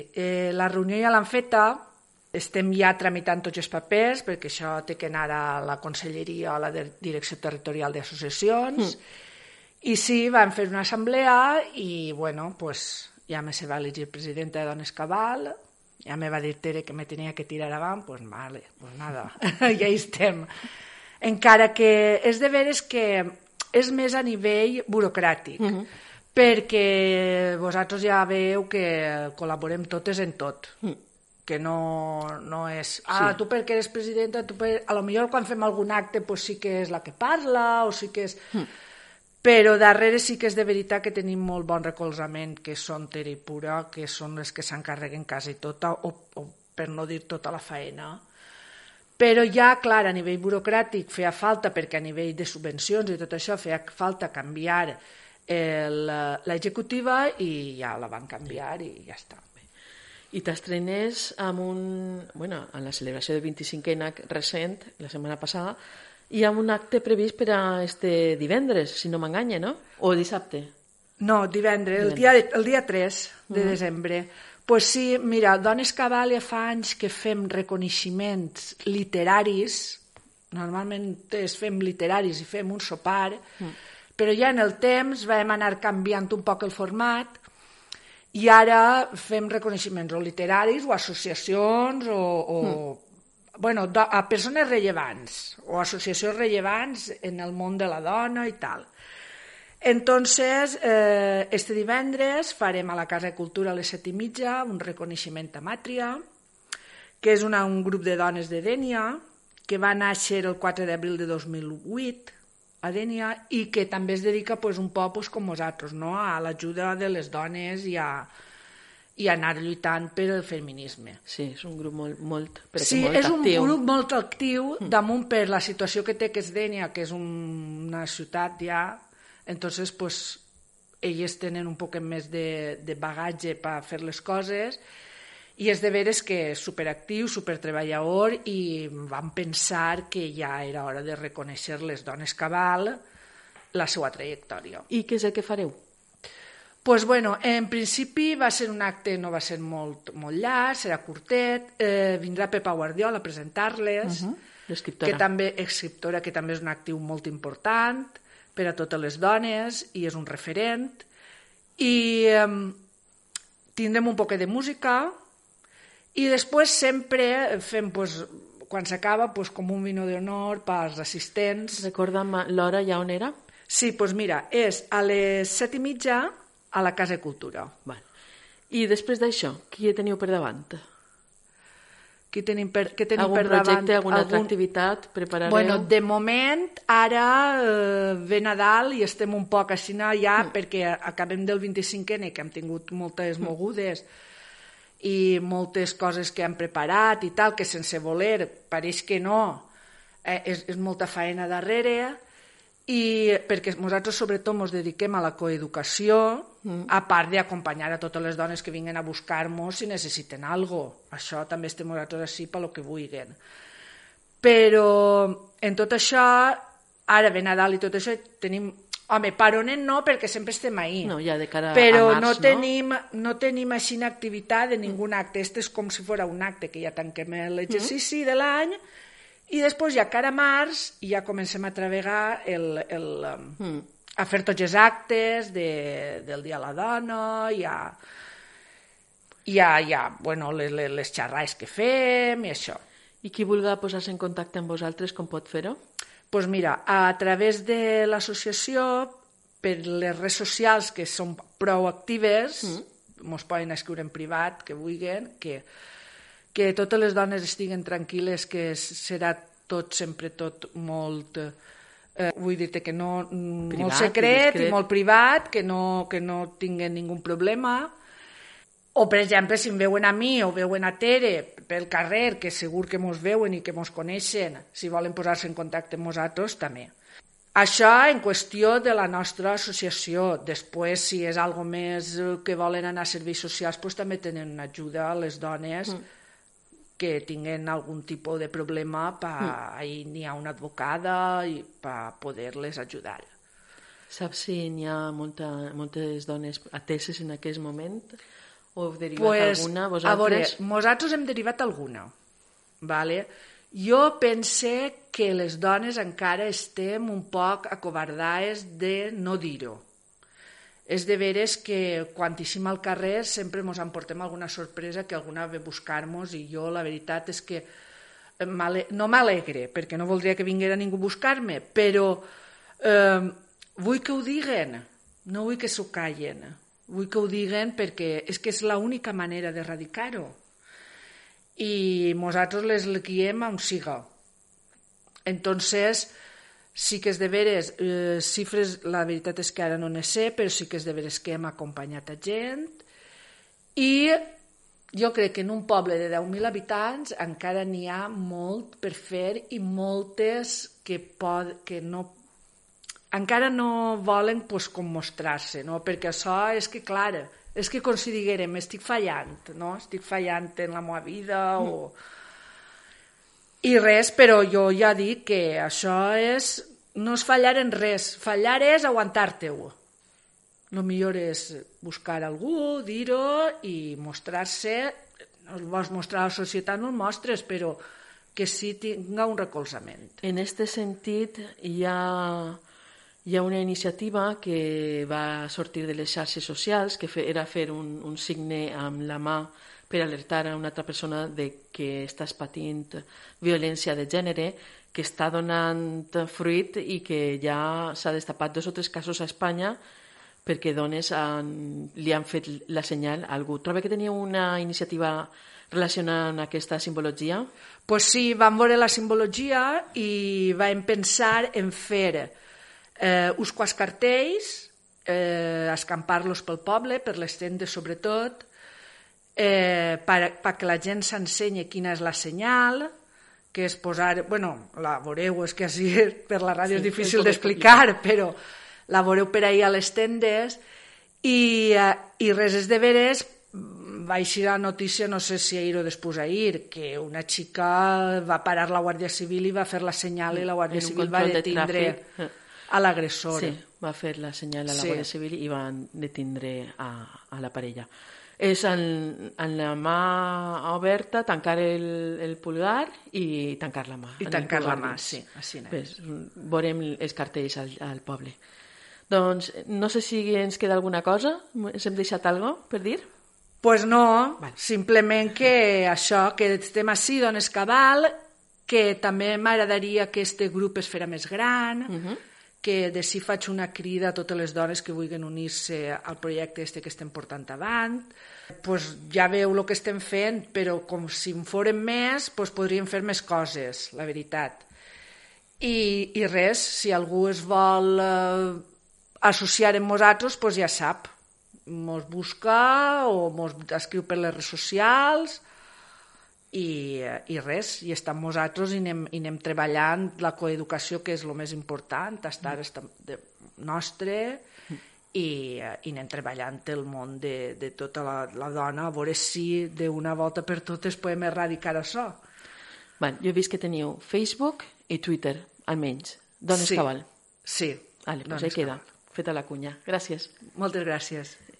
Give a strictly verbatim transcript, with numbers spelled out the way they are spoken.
Eh, la reunió ja l'han feta, estem ja tramitant tots els papers, perquè això té que anar a la Conselleria o a la Direcció Territorial d'Associacions, mm. i sí, vam fer una assemblea i, bueno, pues, ja me se va elegir presidenta de Dones Cabal, ja me va dir Tere que me tenia que tirar avant, pues vale, pues nada, ja hi estem. Encara que és de veres que és més a nivell burocràtic, mm-hmm. perquè vosaltres ja veieu que col·laborem totes en tot, mm. que no, no és, ah, sí. tu perquè eres presidenta, tu per... a lo millor quan fem algun acte pues sí que és la que parla, o sí que és... Mm. Però darrere sí que és de veritat que tenim molt bon recolzament, que són Tere i Pura, que són les que s'encarreguen quasi tota, o, o per no dir tota la faena. Però ja, clar, a nivell burocràtic feia falta, perquè a nivell de subvencions i tot això feia falta canviar l'executiva i ja la van canviar i ja està. I t'estrenes amb un... bueno, en la celebració del vint-i-cinquè recent, la setmana passada, hi ha un acte previst per a este divendres, si no m'enganya, no? O dissabte? No, divendres, divendres. El, dia, el dia tres de uh-huh. desembre. Pues sí, mira, Dones Cabal ja fa anys que fem reconeixements literaris, normalment es fem literaris i fem un sopar, uh-huh. però ja en el temps vam anar canviant un poc el format i ara fem reconeixements o literaris o associacions o... o mm. bueno, a persones rellevants o associacions rellevants en el món de la dona i tal. Entonces, eh, este divendres farem a la Casa de Cultura a les set i mitja un reconeixement a Màtria, que és una, un grup de dones de Dénia, que va néixer el quatre d'abril de dos mil vuit a Dénia i que també es dedica pues, un poc pues, com nosaltres, no? A l'ajuda de les dones i a, i a anar lluitant per el feminisme. Sí, és un grup molt, molt, però sí, molt és actiu. un grup molt actiu, damunt per la situació que té, que és Dénia, que és un, una ciutat ja... Entonces, pues, elles tenen un poc més de, de bagatge per fer les coses i és de veres que és superactiu, supertreballador i vam pensar que ja era hora de reconèixer les Dones Cabal la seva trajectòria. I què és el que fareu? Pues bueno, en principi va ser un acte, no va ser molt, molt llarg, serà curtet, eh, vindrà Pepa Guardiola a presentar-les, uh-huh. l'escriptora. Que també, escriptora, que també és un actiu molt important per a totes les dones i és un referent i eh, tindrem un poc de música i després sempre fem, pues, quan s'acaba, pues, com un vino d'honor pels assistents. Recorda'm l'hora ja on era? Sí, pues mira, és a les set i mitja a la Casa de Cultura. Vale. I després d'això, qui teniu per davant? Què tenim per, què tenim algun per davant? Projecte, alguna algun... altra activitat preparareu? Bueno, de moment, ara eh, ve Nadal i estem un poc així ja, mm. perquè acabem del vint-i-cinquè que hem tingut moltes mogudes mm. i moltes coses que hem preparat i tal, que sense voler, pareix que no, eh, és, és molta feina darrere, i perquè nosaltres sobretot ens dediquem a la coeducació, mm. a part d'acompanyar a totes les dones que vinguen a buscar-nos si necessiten alguna cosa. Això també estem nosaltres així per lo que vulguin. Però en tot això, ara ve Nadal i tot això, tenim... Home, paronet no, perquè sempre estem ahí. No, ja de cara però a març, no? Tenim, no? no tenim així una activitat de ningun acte. Este és com si fos un acte que ja tanquem l'exercici mm. de l'any i després ja cara a març ja comencem a treballar el, el, mm. a fer tots els actes de, del Dia de la Dona, ja, ja, ja bueno, les, les xerrades que fem i això. I qui vulgui posar-se en contacte amb vosaltres, com pot fer-ho? Doncs pues mira, a través de l'associació, per les redes socials que són prou actives, mm. mos poden escriure en privat, que vulguin, que que totes les dones estiguen tranquil·les, que serà tot, sempre tot molt, eh, vull dir-te que no, privat, molt secret i, i molt privat, que no, que no tinguen ningú problema. O, per exemple, si em veuen a mi o veuen a Tere pel carrer, que segur que mos veuen i que mos coneixen, si volen posar-se en contacte amb nosaltres, també. Això en qüestió de la nostra associació. Després, si és algo més que volen anar a serveis socials, doncs també tenen una ajuda a les dones mm. que tinguen algun tipus de problema, pa, mm. ahí n'hi ha una advocada i per poder-les ajudar. Saps si n'hi ha molta, moltes dones ateses en aquest moment? O heu derivat pues, alguna, vosaltres? A veure, vosaltres? nosaltres hem derivat alguna. Vale? Jo pense que les dones encara estem un poc acovardades de no dir-ho. És de veres que quan eixim al carrer sempre ens emportem alguna sorpresa que alguna ve buscar-nos, i jo la veritat és que no m'alegre, perquè no voldria que vinguera ningú a buscar-me, però eh, vull que ho diguen, no vull que s'ho callen, vull que ho diguen perquè és que és l'única manera d'erradicar-ho. I nosaltres les guiem on siga. Entonces, sí que és de veres, eh, xifres, la veritat és que ara no ne sé, però sí que és de veres que hem acompanyat a gent, i jo crec que en un poble de deu mil habitants encara n'hi ha molt per fer, i moltes que, pod, que no, encara no volen pues, com mostrar-se, no? Perquè això és que, clar, és que com si diguérem, estic fallant, no? Estic fallant en la meva vida, o... I res, però jo ja dic que això és, no és fallar en res, fallar és aguantar-te-ho. El millor és buscar algú, dir-ho i mostrar-se, no el vols mostrar a la societat, no el mostres, però que sí tinga un recolzament. En aquest sentit, hi ha, hi ha una iniciativa que va sortir de les xarxes socials, que era fer un, un signe amb la mà per alertar a una altra persona de que estàs patint violència de gènere, que està donant fruit i que ja s'ha destapat dos o tres casos a Espanya perquè dones han, li han fet la senyal a algú. Troba que tenia una iniciativa relacionada amb aquesta simbologia? Pues sí, vam veure la simbologia i vam pensar en fer eh, uns quants cartells, eh, escampar-los pel poble, per les tendes sobretot, Eh, perquè la gent s'ensenyi quina és la senyal, que és posar, bueno, la veureu, és que així per la ràdio sí, és difícil d'explicar, però la veureu per ahir a les tendes, i, eh, i res és de veres, va eixir la notícia, no sé si ahir o després ahir, que una xica va parar la Guàrdia Civil i va fer la senyal i la Guàrdia Civil va detindre de a l'agressor. Sí, va fer la senyal a la sí. Guàrdia Civil i van detindre a, a la parella. És en, en la mà oberta, tancar el, el pulgar i tancar la mà. I tancar la mà, sí. Pues, veurem els cartells al, al poble. Doncs no sé si ens queda alguna cosa. Ens hem deixat alguna cosa per dir? Pues no, vale. Simplement que això, que estem així, dones cabal, que també m'agradaria que este grup es fera més gran, uh-huh. que de si faig una crida a totes les dones que vulguin unir-se al projecte este que estem portant avant. Pues ja veu el que estem fent, però com si en fórem més, pues podríem fer més coses, la veritat. I, i res, si algú es vol eh, associar amb nosaltres, pues ja sap. Mos busca o mos escriu per les redes socials, i, i res, i està amb nosaltres i anem, i anem treballant la coeducació, que és el més important, estar de nostre, i, i anem treballant el món de, de tota la, la dona, a veure si d'una volta per totes podem erradicar això. Bueno, jo he vist que teniu Facebook i Twitter, almenys. Dones sí, Cabal. Sí. Vale, doncs ahí queda. Feta la cunya. Gràcies. Moltes gràcies.